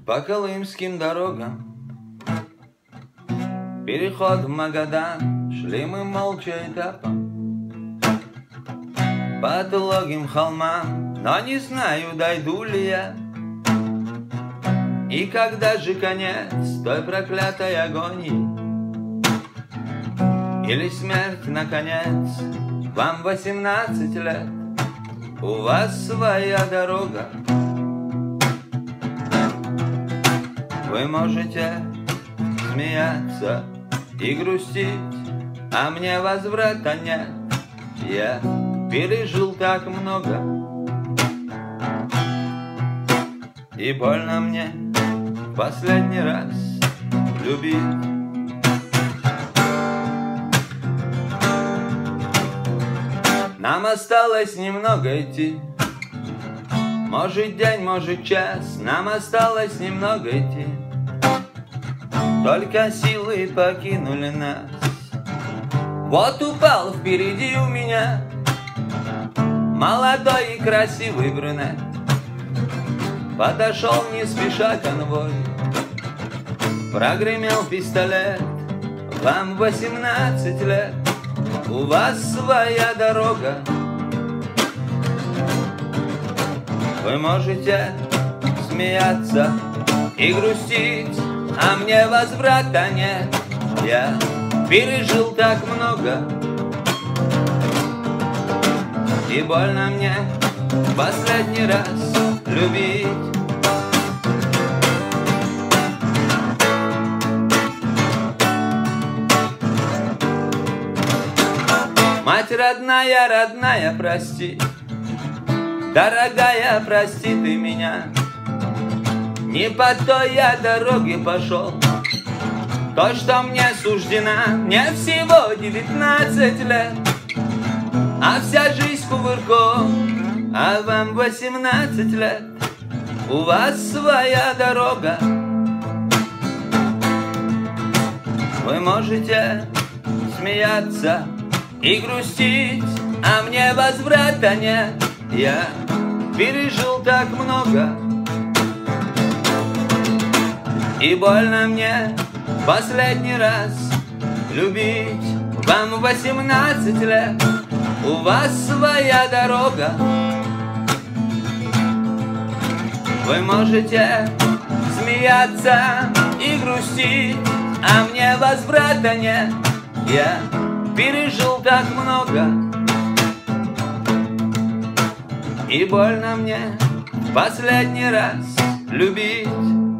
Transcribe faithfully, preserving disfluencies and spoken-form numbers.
По колымским дорогам, переход в Магадан, шли мы молча этапом по отлогим холмам, но не знаю, дойду ли я. И когда же конец той проклятой агонии? Или смерть, наконец? Вам восемнадцать лет, у вас своя дорога. Вы можете смеяться и грустить, а мне возврата нет. Я пережил так много, и больно мне в последний раз любить. Нам осталось немного идти, может день, может час, нам осталось немного идти. Только силы покинули нас. Вот упал впереди у меня молодой и красивый брюнет. Подошел не спеша конвой, прогремел пистолет. Вам восемнадцать лет, у вас своя дорога. Вы можете смеяться и грустить, а мне возврата нет. Я пережил так много, и больно мне в последний раз любить. Мать родная, родная, прости, дорогая, прости ты меня. Не по той я дороге пошел, то, что мне суждена. Мне всего девятнадцать лет, а вся жизнь кувырком. А вам восемнадцать лет, у вас своя дорога. Вы можете смеяться и грустить, а мне возврата нет. Я пережил так много, и больно мне последний раз любить. Вам восемнадцать лет, у вас своя дорога. Вы можете смеяться и грустить, а мне возврата нет. Я пережил так много, и больно мне последний раз любить.